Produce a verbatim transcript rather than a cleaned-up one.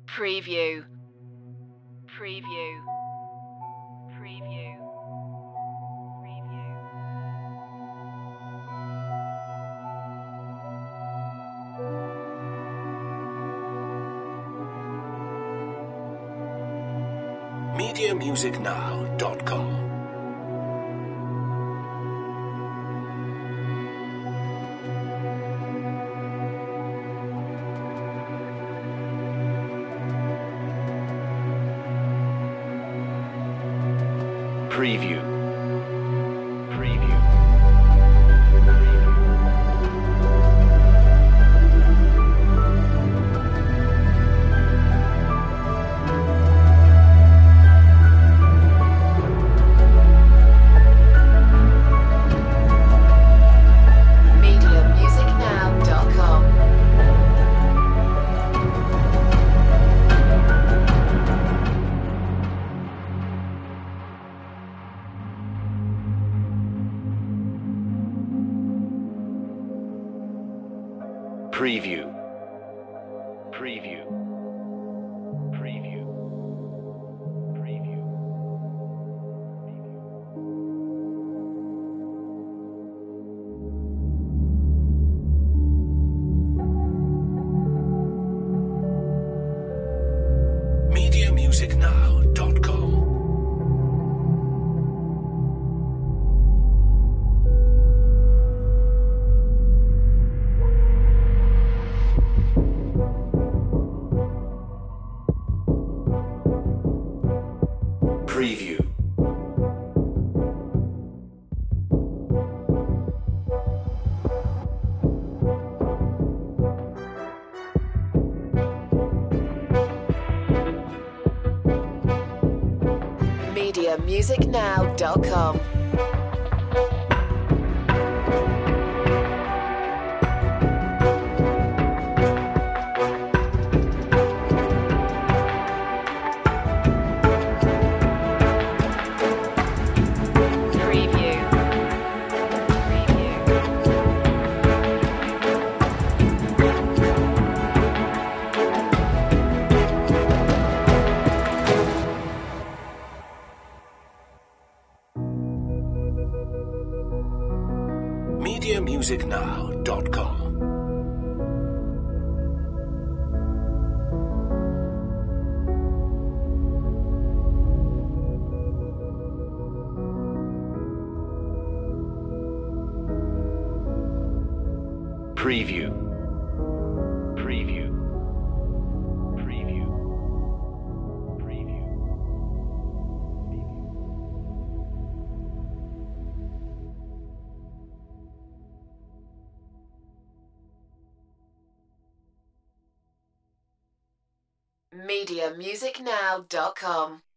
Preview. Preview. Preview. Preview. media music now dot com. Preview. Preview. media music now dot com. Preview. Preview. Preview. Preview. media music now dot com. Preview. media music now dot com. Preview. Preview. media music now dot com. Preview. Preview. Preview. Preview. media music now dot com.